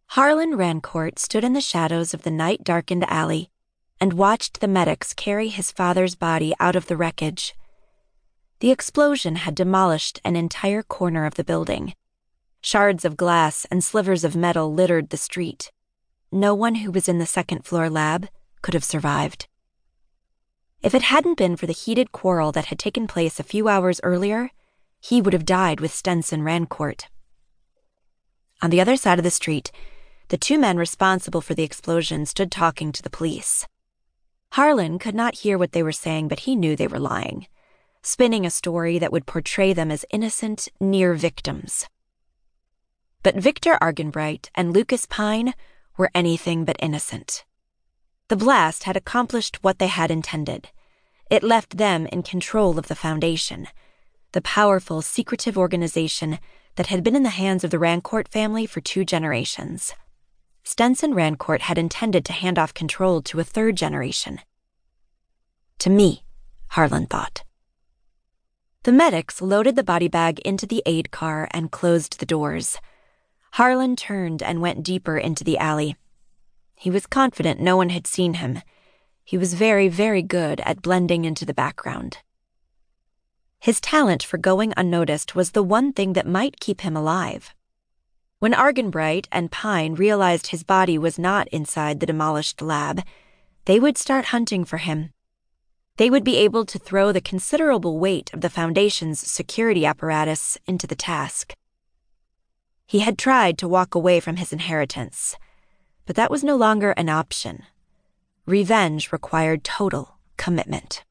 Harlan Rancourt stood in the shadows of the night-darkened alley and watched the medics carry his father's body out of the wreckage. The explosion had demolished an entire corner of the building. Shards of glass and slivers of metal littered the street. No one who was in the second-floor lab could have survived. If it hadn't been for the heated quarrel that had taken place a few hours earlier, he would have died with Stenson Rancourt. On the other side of the street, the two men responsible for the explosion stood talking to the police. Harlan could not hear what they were saying, but he knew they were lying, spinning a story that would portray them as innocent, near victims. But Victor Arganbright and Lucas Pine were anything but innocent. The blast had accomplished what they had intended. It left them in control of the Foundation, the powerful, secretive organization that had been in the hands of the Rancourt family for 2 generations. Stenson Rancourt had intended to hand off control to a 3rd generation. To me, Harlan thought. The medics loaded the body bag into the aid car and closed the doors. Harlan turned and went deeper into the alley. He was confident no one had seen him. He was very, very good at blending into the background. His talent for going unnoticed was the one thing that might keep him alive. When Arganbright and Pine realized his body was not inside the demolished lab, they would start hunting for him. They would be able to throw the considerable weight of the Foundation's security apparatus into the task. He had tried to walk away from his inheritance, but that was no longer an option. Revenge required total commitment.